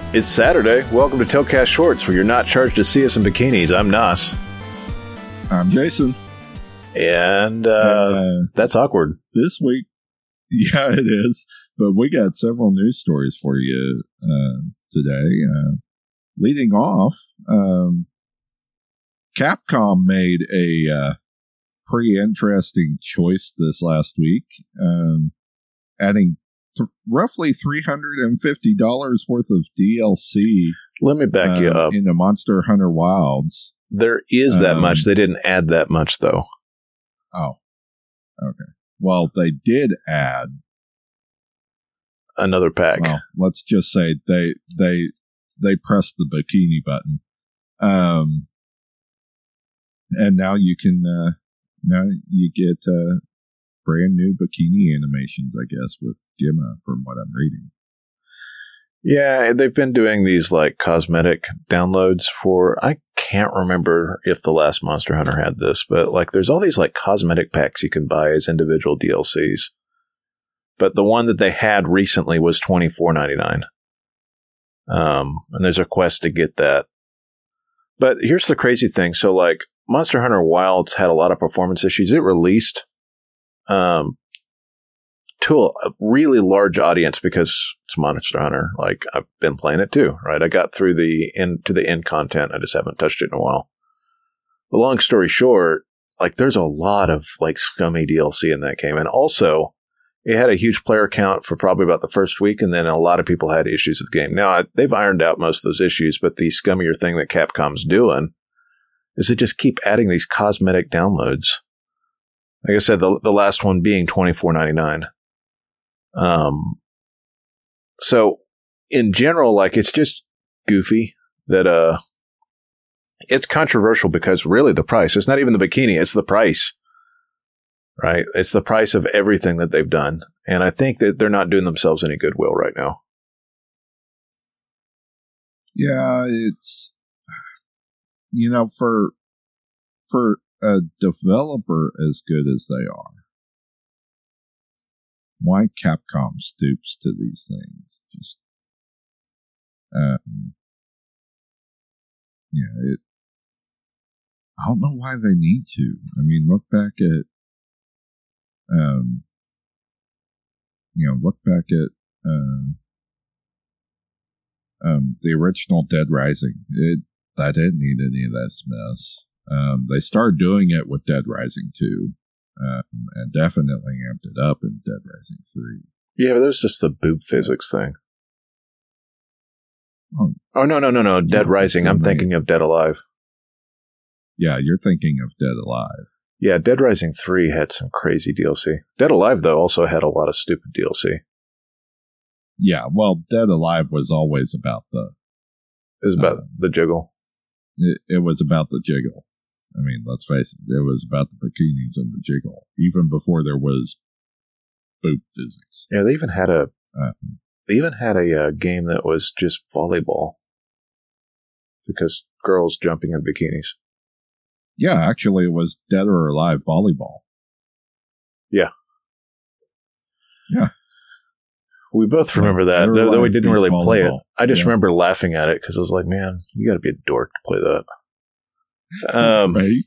It's Saturday. Welcome to Tailcast Shorts, where you're not charged to see us in bikinis. I'm Nas. I'm Jason. And that's awkward. This week, yeah, it is. But we got several news stories for you today. Leading off, Capcom made a pretty interesting choice this last week, adding roughly $350 worth of DLC. Let me back you up. In the Monster Hunter Wilds. There is that much. They didn't add that much, though. Oh, okay. Well, they did add another pack. Well, let's just say they pressed the bikini button, and now you can get brand new bikini animations, I guess, with Gemma, from what I'm reading. Yeah, they've been doing these like cosmetic downloads for, I can't remember if the last Monster Hunter had this, but like there's all these like cosmetic packs you can buy as individual DLCs. But the one that they had recently was $24.99. And there's a quest to get that. But here's the crazy thing. So like Monster Hunter Wilds had a lot of performance issues. It released to a really large audience because it's Monster Hunter. Like, I've been playing it too, right? I got through the end content. I just haven't touched it in a while. But long story short, like, there's a lot of like scummy DLC in that game. And also, it had a huge player count for probably about the first week, and then a lot of people had issues with the game. Now, they've ironed out most of those issues, but the scummier thing that Capcom's doing is they just keep adding these cosmetic downloads. Like I said, the last one being $24.99. So in general, like, it's just goofy that, it's controversial because really the price, it's not even the bikini, it's the price, right? It's the price of everything that they've done. And I think that they're not doing themselves any goodwill right now. Yeah, it's, for a developer as good as they are, why Capcom stoops to these things? Just, I don't know why they need to. I mean, look back at, the original Dead Rising. I didn't need any of that mess. They started doing it with Dead Rising 2. And definitely amped it up in Dead Rising 3. Yeah, but there's just the boob physics thing. Oh, no. Dead Rising. I'm thinking of Dead Alive. Yeah, you're thinking of Dead Alive. Yeah, Dead Rising 3 had some crazy DLC. Dead Alive, though, also had a lot of stupid DLC. Yeah, well, Dead Alive was always about the... It was about the jiggle. It was about the jiggle. I mean, let's face it, it was about the bikinis and the jiggle, even before there was boob physics. Yeah, they even had a game that was just volleyball because girls jumping in bikinis. Yeah, actually, it was Dead or Alive volleyball. Yeah. Yeah. We both remember that, though we didn't really play it. I just remember laughing at it because I was like, man, you got to be a dork to play that. Right.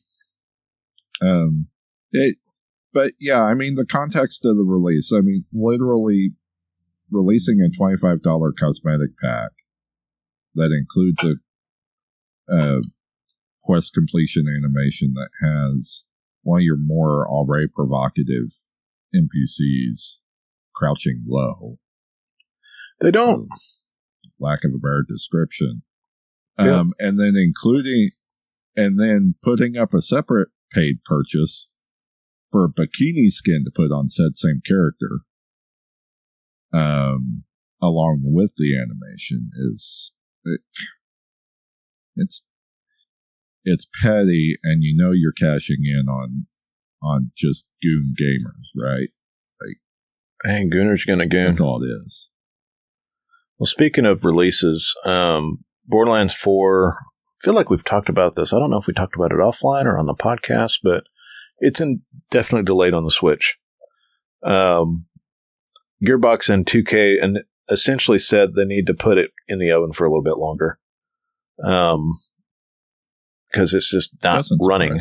But yeah, I mean, the context of the release, I mean, literally releasing a $25 cosmetic pack that includes a quest completion animation that has one of your more already provocative NPCs crouching low. They don't. Lack of a better description. Yeah. And then putting up a separate paid purchase for a bikini skin to put on said same character, along with the animation it's petty, and you're cashing in on just goon gamers, right? Like, and Gooner's gonna goon. That's all it is. Well, speaking of releases, Borderlands 4. I feel like we've talked about this. I don't know if we talked about it offline or on the podcast, but it's indefinitely delayed on the Switch. Gearbox and 2K essentially said they need to put it in the oven for a little bit longer. Because it's just not running.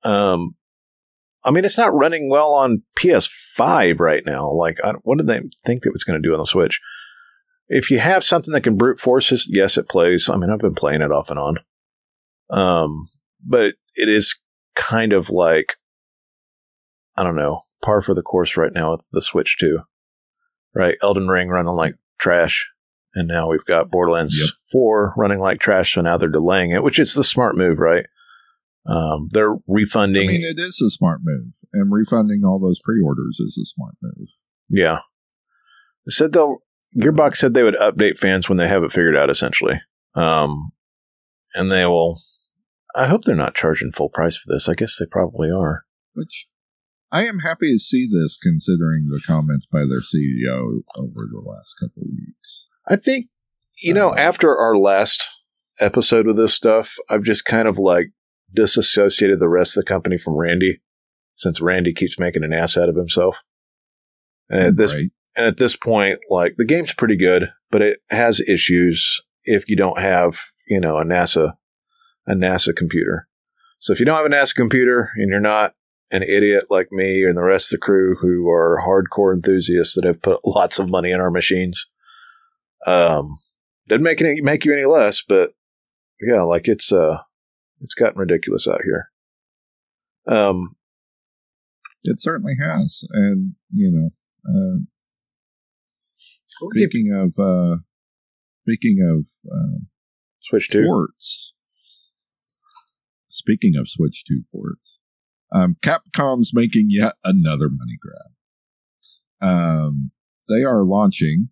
I mean, it's not running well on PS5 right now. Like, what did they think it was going to do on the Switch? If you have something that can brute force it, yes, it plays. I mean, I've been playing it off and on. But it is kind of like, I don't know, par for the course right now with the Switch 2. Right? Elden Ring running like trash. And now we've got Borderlands 4 running like trash, so now they're delaying it, which is the smart move, right? They're refunding. I mean, it is a smart move, and refunding all those pre-orders is a smart move. Yeah. They said Gearbox said they would update fans when they have it figured out, essentially. And they will. I hope they're not charging full price for this. I guess they probably are. Which I am happy to see this, considering the comments by their CEO over the last couple of weeks. I think, after our last episode with this stuff, I've just kind of like disassociated the rest of the company from Randy, since Randy keeps making an ass out of himself. And at this point, like, the game's pretty good, but it has issues if you don't have, a NASA computer. So if you don't have a NASA computer and you're not an idiot like me and the rest of the crew who are hardcore enthusiasts that have put lots of money in our machines, doesn't make you any less, but yeah, like it's gotten ridiculous out here. It certainly has, and speaking of Switch 2 ports. Speaking of Switch 2 ports, Capcom's making yet another money grab. They are launching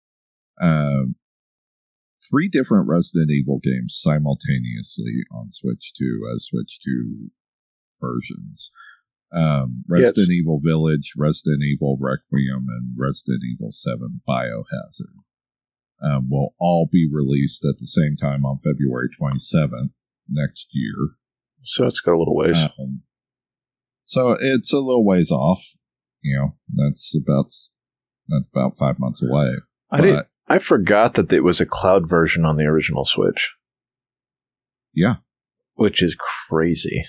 3 different Resident Evil games simultaneously on Switch 2 as Switch 2 versions. Resident Evil Village, Resident Evil Requiem, and Resident Evil 7 Biohazard will all be released at the same time on February 27th next year. So it's got a little ways. So it's a little ways off. That's about 5 months away. I forgot that it was a cloud version on the original Switch. Yeah. Which is crazy.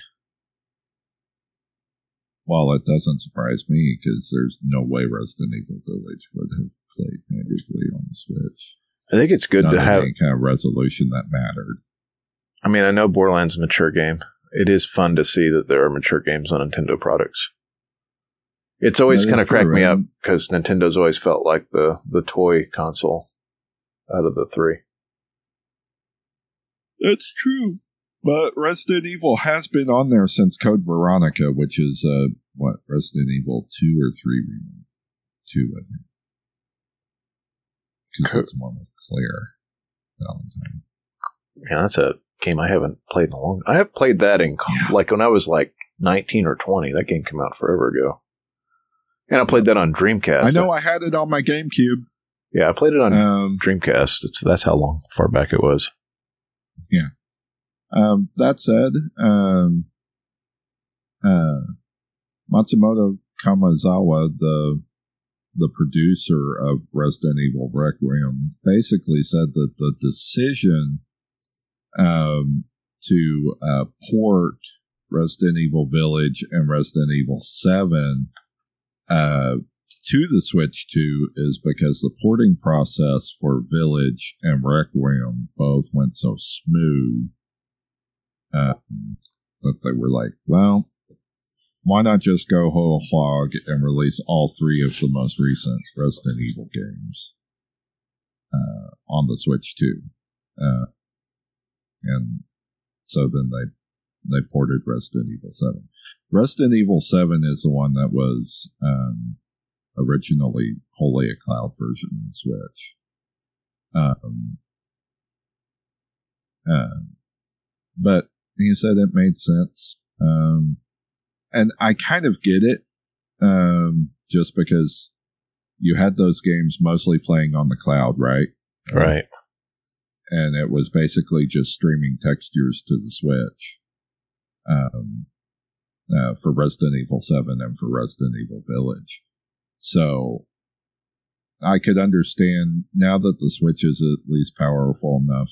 Well, it doesn't surprise me, because there's no way Resident Evil Village would have played natively on the Switch. I think it's good to have any kind of resolution that mattered. I mean, I know Borderlands is a mature game. It is fun to see that there are mature games on Nintendo products. It's always kind of cracked me up, because Nintendo's always felt like the toy console out of the 3. That's true. But Resident Evil has been on there since Code Veronica, which is, Resident Evil 2 or 3 remake? 2, I think. Because that's the one with Claire Valentine. Yeah, that's a game I haven't played in a long time. I have played that like when I was like 19 or 20. That game came out forever ago. And I played that on Dreamcast. I know I had it on my GameCube. Yeah, I played it on Dreamcast. That's how far back it was. Yeah. That said, Matsumoto Kamizawa, the producer of Resident Evil Requiem, basically said that the decision to port Resident Evil Village and Resident Evil 7 to the Switch 2 is because the porting process for Village and Requiem both went so smooth that they were like, well, why not just go whole hog and release all 3 of the most recent Resident Evil games on the Switch 2? And so then they ported Resident Evil 7. Resident Evil 7 is the one that was originally wholly a cloud version on Switch. But he said it made sense. And I kind of get it, just because you had those games mostly playing on the cloud, right? Right. And it was basically just streaming textures to the Switch for Resident Evil 7 and for Resident Evil Village. So I could understand now that the Switch is at least powerful enough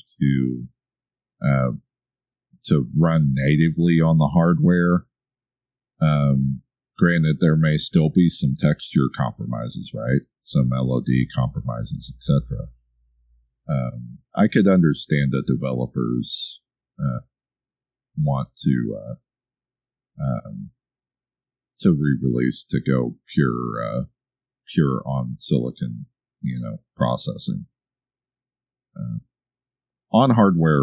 to run natively on the hardware. Granted, there may still be some texture compromises, right? Some LOD compromises, etc. I could understand that developers want to re-release to go pure on silicon, processing. On hardware,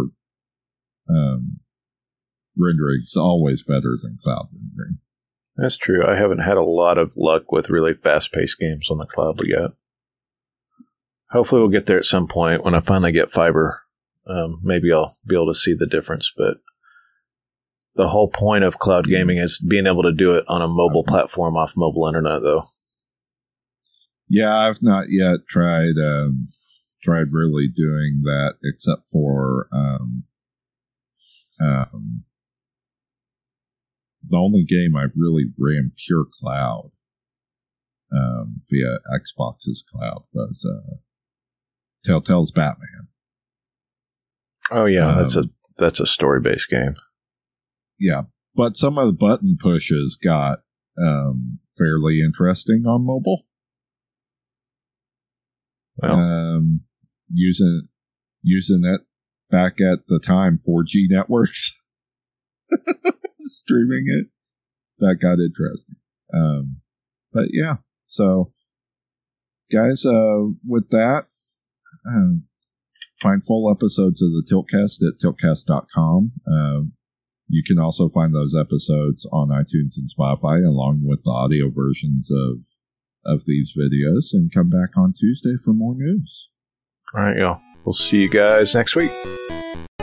rendering is always better than cloud rendering. That's true. I haven't had a lot of luck with really fast-paced games on the cloud yet. Hopefully we'll get there at some point when I finally get fiber. Maybe I'll be able to see the difference, but the whole point of cloud gaming is being able to do it on a mobile platform off mobile internet, though. Yeah, I've not yet tried really doing that, except for the only game I've really ran pure cloud via Xbox's cloud was Telltale's Batman. Oh yeah, that's a story-based game. Yeah, but some of the button pushes got fairly interesting on mobile. Well. Using it back at the time 4G networks, streaming it, that got interesting. But yeah, so guys, with that, find full episodes of the Tiltcast at tiltcast.com. You can also find those episodes on iTunes and Spotify, along with the audio versions of these videos, and come back on Tuesday for more news. All right, y'all. We'll see you guys next week.